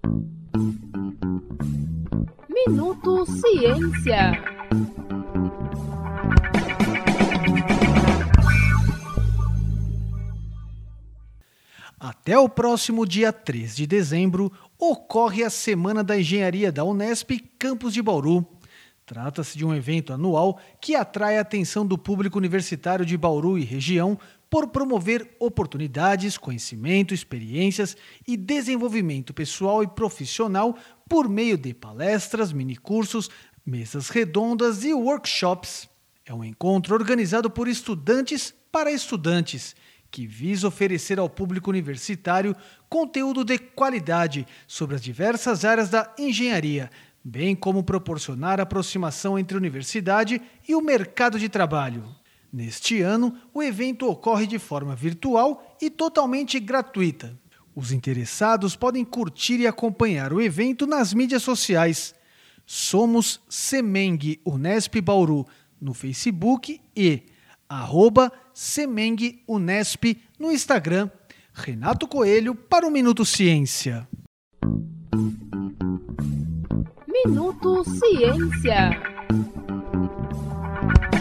Minuto Ciência. Até o próximo dia 3 de dezembro, ocorre a Semana da Engenharia da Unesp Campus de Bauru. Trata-se de um evento anual que atrai a atenção do público universitário de Bauru e região por promover oportunidades, conhecimento, experiências e desenvolvimento pessoal e profissional por meio de palestras, minicursos, mesas redondas e workshops. É um encontro organizado por estudantes para estudantes, que visa oferecer ao público universitário conteúdo de qualidade sobre as diversas áreas da engenharia, bem como proporcionar aproximação entre a universidade e o mercado de trabalho. Neste ano, o evento ocorre de forma virtual e totalmente gratuita. Os interessados podem curtir e acompanhar o evento nas mídias sociais. Somos Semeng Unesp Bauru no Facebook e @Semeng Unesp no Instagram. Renato Coelho para o Minuto Ciência. Minuto Ciência.